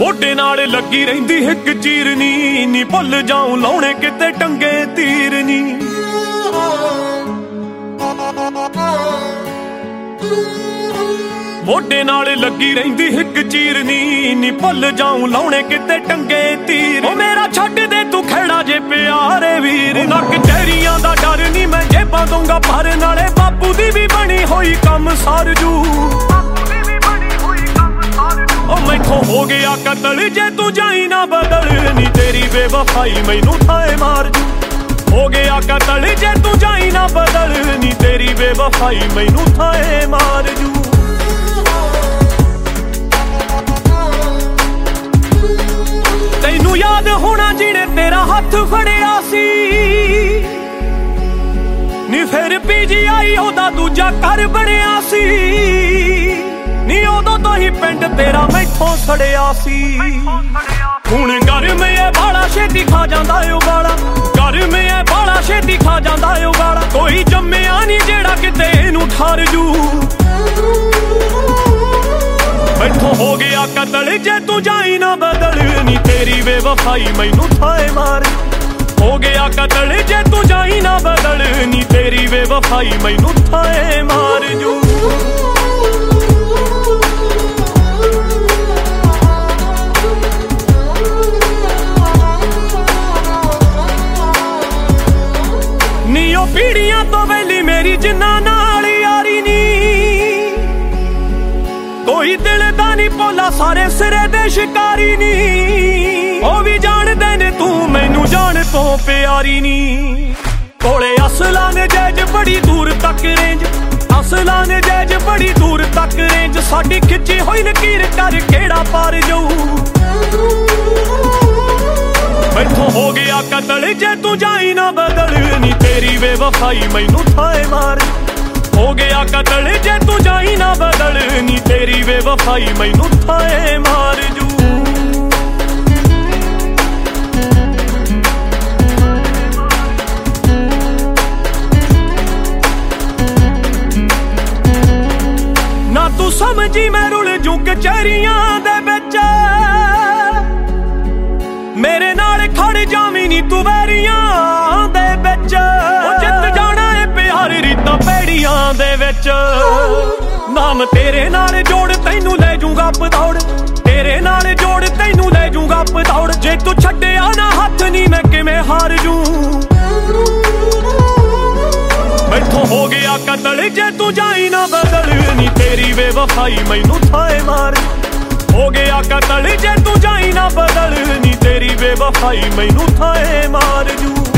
ਮੋਢੇ ਨਾਲ ਲੱਗੀ ਰਹਿੰਦੀ ਇੱਕ ਚੀਰਨੀ ਨੀ ਭੁੱਲ ਜਾਉ ਲਾਉਣੇ ਕਿਤੇ ਟੰਗੇ ਤੀਰ ਨੀ ਮੋਢੇ ਨਾਲ ਲੱਗੀ ਰਹਿੰਦੀ ਇੱਕ ਚੀਰਨੀ ਨੀ ਭੁੱਲ ਜਾਉ ਲਾਉਣੇ ਕਿਤੇ ਟੰਗੇ ਤੀਰ ਓ ਮੇਰਾ ਛੱਡ ਦੇ ਤੂੰ ਖੇੜਾ ਜੇ ਪਿਆਰੇ ਵੀਰ ਨਾ ਕਚਹਿਰੀਆਂ ਦਾ ਡਰ ਨੀ ਮੈਂ ਜੇਬਾਂ ਦਊਂਗਾ ਭਰ ਨਾਲੇ ਬਾਪੂ ਦੀ ਵੀ ਬਣੀ ਹੋਈ ਕੰਮ ਸਰਜੂ ਓ ਮੈਥੋਂ ਹੋ ਗਿਆ ਕਤਲ ਜੇ ਤੂੰ ਜਾਈ ਨਾ ਬਦਲ ਨੀ ਤੇਰੀ ਬੇਵਫਾਈ ਮੈਨੂੰ ਥਾਏ ਮਾਰ ਜੂ ਹੋ ਗਿਆ ਕਤਲ ਜੇ ਤੂੰ ਜਾਈ ਨਾ ਬਦਲ ਨੀ ਤੇਰੀ ਬੇਵਫਾਈ ਮੈਨੂੰ ਥਾਏ ਮਾਰ ਜੂ ਤੈਨੂੰ ਯਾਦ ਹੋਣਾ ਜਿਹਨੇ ਤੇਰਾ ਹੱਥ ਫੜਿਆ ਸੀ ਨੀ ਫਿਰ PGI ਉਹਦਾ ਦੂਜਾ ਘਰ ਬਣਿਆ ਸੀ ਨੀ ਉਦੋਂ ਤੋਂ ਹੀ ਪਿੰਡ ਤੇਰਾ ਮੈਥੋਂ ਸੜਿਆ ਸੀ ਹੁਣ ਗਰਮ ਏ ਬਾਲਾ ਛੇਤੀ ਖਾ ਜਾਂਦਾ ਓ ਗਾਲਾ ਗਰਮ ਏ ਬਾਲਾ ਛੇਤੀ ਖਾ ਜਾਂਦਾ ਓ ਗਾਲਾ ਕੋਈ ਜੰਮਿਆ ਨੀ ਜਿਹੜਾ ਕਿਤੇ ਇਹਨੂੰ ਠਰ ਜੂ ਮੈਥੋਂ ਹੋ ਗਿਆ ਕਤਲ ਜੇ ਤੂੰ ਜਾਈ ਨਾ ਬਦਲ ਨੀ ਤੇਰੀ ਬੇਵਫਾਈ ਮੈਨੂੰ ਥਾਏ ਮਾਰ ਹੋ ਗਿਆ ਕਤਲ ਜੇ ਤੂੰ ਜਾਈ ਨਾ ਬਦਲ ਨੀ ਤੇਰੀ ਬੇਵਫਾਈ ਮੈਨੂੰ ਥਾਏ ਮਾਰ ਜੂ ਨੀ ਉਹ ਪੀੜੀਆਂ ਤੋਂ ਵੈਲੀ ਮੇਰੀ ਜਿੰਨਾ ਨਾਲ ਯਾਰੀ ਨੀ ਕੋਈ ਦਿਲ ਦਾ ਨੀ ਭੋਲਾ ਸਾਰੇ ਸਿਰੇ ਦੇ ਸ਼ਿਕਾਰੀ ਨੀ ਉਹ ਵੀ ਜਾਣਦੇ ਨੇ ਤੂੰ ਮੈਨੂੰ ਜਾਣ ਤੋਂ ਪਿਆਰੀ ਨੀ ਕੋਲੇ ਅਸਲਾਂ ਨੇ ਜੈਜ ਬੜੀ ਦੂਰ ਤੱਕ ਰੇਂਜ ਅਸਲਾਂ ਨੇ ਜੈਜ ਬੜੀ ਦੂਰ ਤੱਕ ਰੇਂਜ ਸਾਡੀ ਖਿੱਚੀ ਹੋਈ ਲਕੀਰ ਕਰ ਕਿਹੜਾ ਪਾਰ ਜਾਊ ਮੈਥੋਂ ਹੋ ਗਿਆ ਕਤਲ ਜੇ ਤੂੰ ਜਾਈ ਨਾ ਬਦਲ ਨੀ ਤੇਰੀ ਬੇਵਫਾਈ ਮੈਨੂੰ ਥਾਏ ਮਾਰ ਹੋ ਗਿਆ ਕਤਲ ਜੇ ਤੂੰ ਜਾਈ ਨਾ ਬਦਲ ਨੀ ਤੇਰੀ ਬੇਵਫਾਈ ਮੈਨੂੰ ਥਾਏ ਮਾਰ ਜੂ ਨਾ ਤੂੰ ਸਮਝੀ ਮੈਂ ਰੁਲ ਜੂ ਕਚਹਿਰੀਆਂ ਦੇ ਵਿੱਚ ਮੇਰੇ ਨਾਲ ਖੜ ਜਾਵੀਂ ਨੀ ਤੂੰ ਵੈਰੀਆਂ ਦੇ ਵਿੱਚ ਉਹ ਜਿੱਤ ਜਾਣਾ ਏ ਪਿਆਰ ਰੀਤਾਂ ਪੈੜੀਆਂ ਦੇ ਵਿੱਚ ਨਾਮ ਤੇਰੇ ਨਾਲ ਜੋੜ ਤੈਨੂੰ ਲੈ ਜੂੰਗਾ ਪਦੌੜ ਤੇਰੇ ਨਾਲ ਜੋੜ ਤੈਨੂੰ ਲੈ ਜੂੰਗਾ ਪਦੌੜ ਜੇ ਤੂੰ ਛੱਡਿਆ ਨਾ ਹੱਥ ਨੀ ਮੈਂ ਕਿਵੇਂ ਹਾਰ ਜੂ ਮੈਥੋਂ ਹੋ ਗਿਆ ਕਤਲ ਜੇ ਤੂੰ ਜਾਈ ਨਾ ਬਦਲ ਨੀ ਤੇਰੀ ਬੇਵਫਾਈ ਮੈਨੂੰ ਥਾਏ ਮਾਰ ਹੋ ਗਿਆ ਕਤਲ ਜੇ ਤੂੰ ਜਾਈ ਨਾ ਬਦਲ ਨੀ ਤੇਰੀ ਬੇਵਫਾਈ ਮੈਨੂੰ ਥਾਏ ਮਾਰ ਜੂ